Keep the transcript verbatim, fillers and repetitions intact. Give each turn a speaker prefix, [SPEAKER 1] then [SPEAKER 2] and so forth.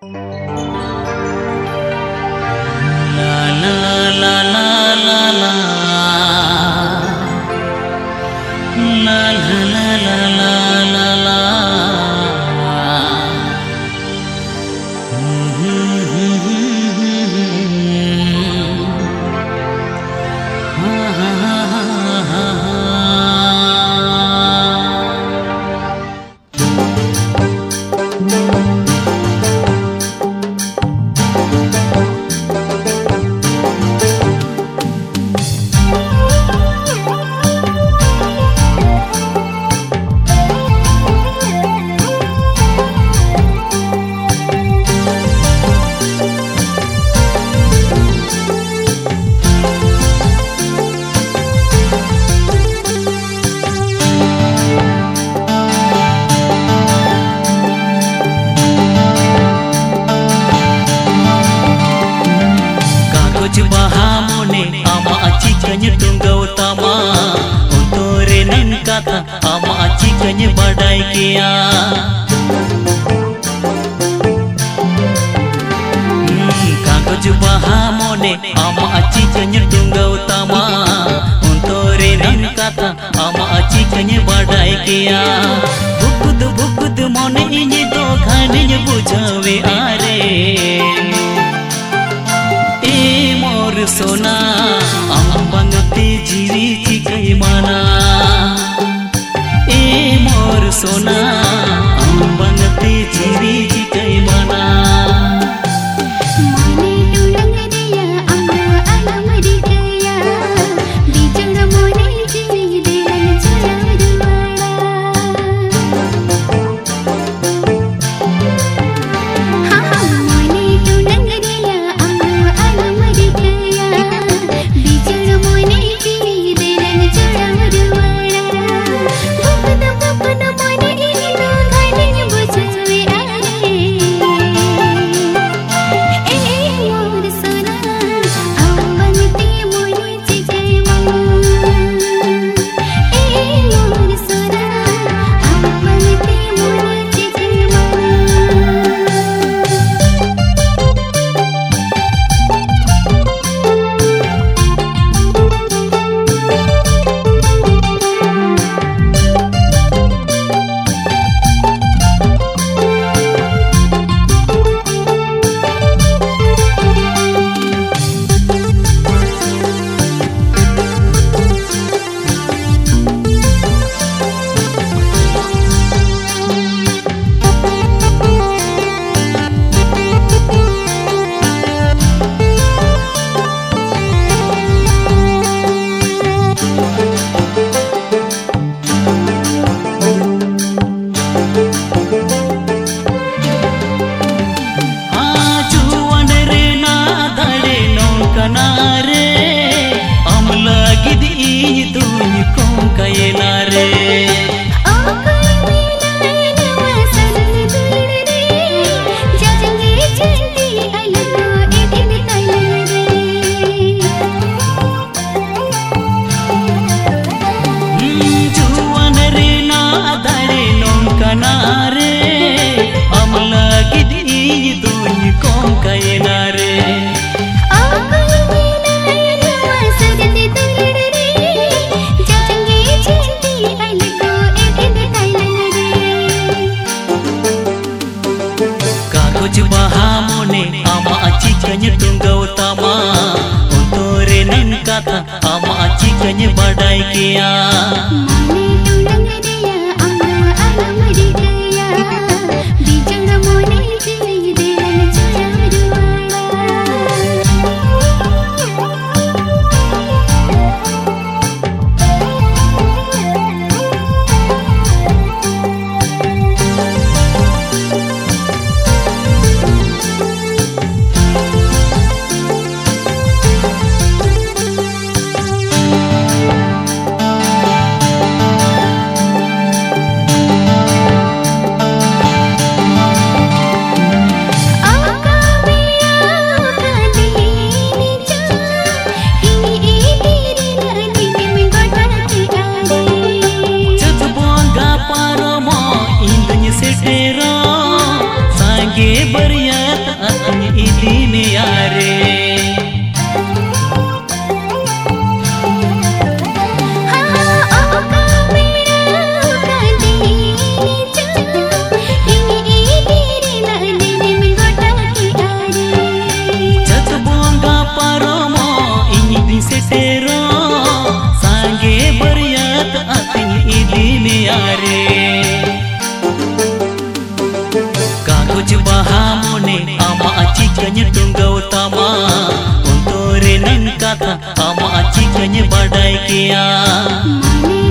[SPEAKER 1] Kagoju baha mone ama aci kanya tungga utama untore nan kata ama aci kanya badai kia bukud bukud mone ini do khaninya bujawe are e mor sona am bangte jiri cikai mana e mor sona am bangte jiri cikai mana baha mone ama aci kanya tungga utama untore nan kata ama aci kanya badai kia बरिया बुझ बहा मोने आमा चिकन टुंगव तमा उन्तोरे नन कथा आमा चिकन बड़ाई किया।